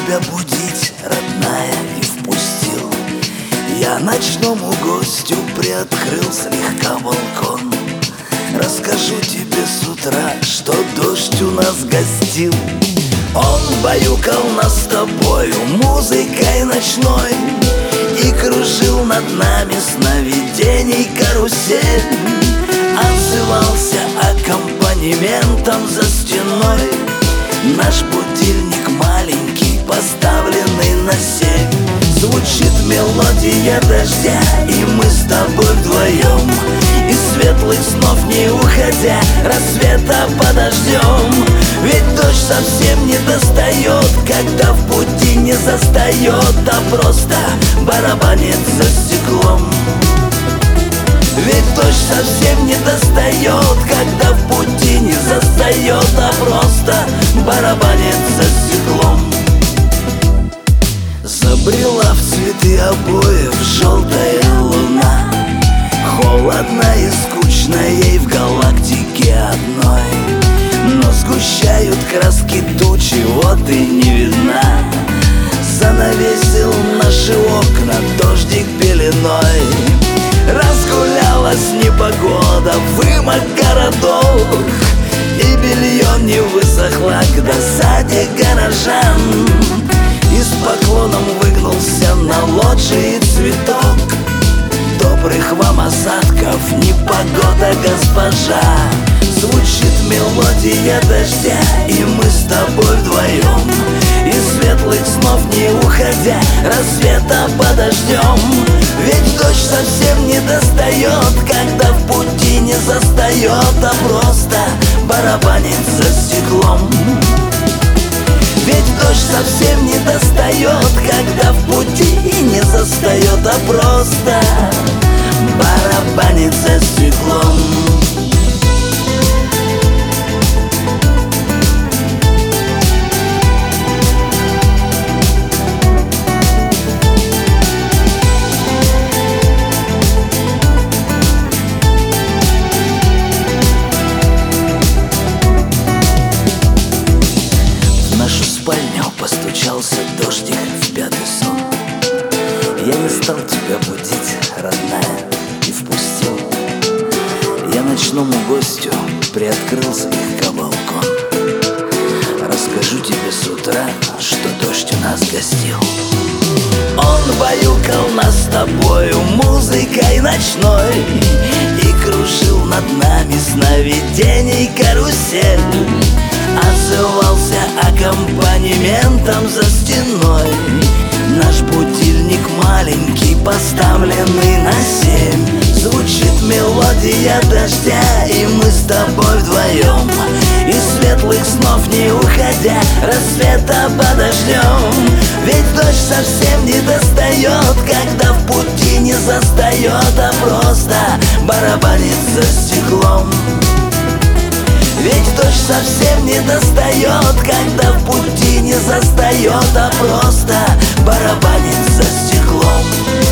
тебя будить, родная, и впустил. Я ночному гостю приоткрыл слегка балкон. Расскажу тебе с утра, что дождь у нас гостил. Он баюкал нас с тобою музыкой ночной и кружил над нами сновидений карусель. Отзывался аккомпанементом за стеной наш будильник маленький, поставленный на 7. Звучит мелодия дождя, и мы с тобой вдвоем, из светлых снов не уходя, рассвета подождем. Ведь дождь совсем не достает, когда в пути не застает, а просто барабанит за стеклом. Ведь дождь совсем не достает, когда в пути не застает, а просто барабанит за стеклом. Забрела в цветы обоев желтая луна, холодно и скучно ей в галактике одной. Но сгущают краски тучи, вот и не видна. Занавесил наши окна дождик пеленой. Разгулялась непогода, вымок городов, и белье не высохло к досаде горожан. И с поклоном выгнулся на лоджии цветок. Добрых вам осадков, непогода, госпожа. Звучит мелодия дождя, и мы с тобой вдвоем, из светлых снов не уходя, рассвета подождем. Ведь дождь совсем не достает, когда в пути не застает, а просто барабанит за стеклом. Ведь дождь совсем не достает, когда в пути не застает, а просто барабанит за стеклом. Постучался дождик в пятый сон. Я не стал тебя будить, родная, и впустил. Я ночному гостю приоткрыл слегка балкон. Расскажу тебе с утра, что дождь у нас гостил. Он баюкал нас с тобою музыкой ночной и кружил над нами сновидений карусель. Отзывался аккомпанементом за стеной наш будильник маленький, поставленный на 7. Звучит мелодия дождя, и мы с тобой вдвоем, из светлых снов не уходя, рассвета подождем. Ведь дождь совсем не достает, когда в пути не застает, а просто барабанит за стеклом. Ведь дождь совсем не достает, когда в пути не застает, а просто барабанит за стеклом.